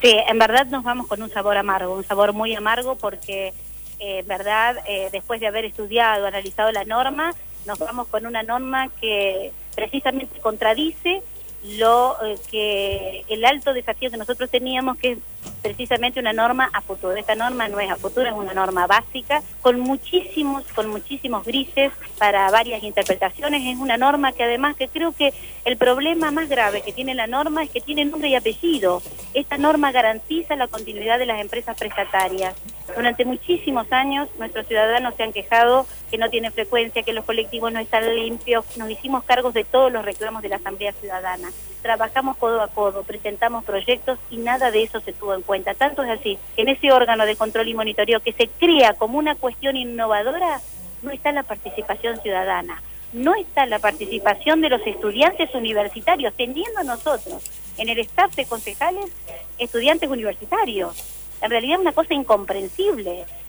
Sí, en verdad nos vamos con un sabor amargo, un sabor muy amargo porque en verdad después de haber estudiado, analizado la norma, nos vamos con una norma que precisamente contradice lo que el alto desafío que nosotros teníamos, que es precisamente una norma a futuro. Esta norma no es a futuro, es una norma básica, con muchísimos grises para varias interpretaciones. Es una norma que además, que creo que el problema más grave que tiene la norma es que tiene nombre y apellido. Esta norma garantiza la continuidad de las empresas prestatarias. Durante muchísimos años nuestros ciudadanos se han quejado que no tienen frecuencia, que los colectivos no están limpios. Nos hicimos cargos de todos los reclamos de la Asamblea Ciudadana. Trabajamos codo a codo, presentamos proyectos y nada de eso se tuvo en cuenta. Tanto es así que en ese órgano de control y monitoreo que se crea como una cuestión innovadora, no está la participación ciudadana, no está la participación de los estudiantes universitarios, teniendo nosotros en el staff de concejales estudiantes universitarios. En realidad es una cosa incomprensible.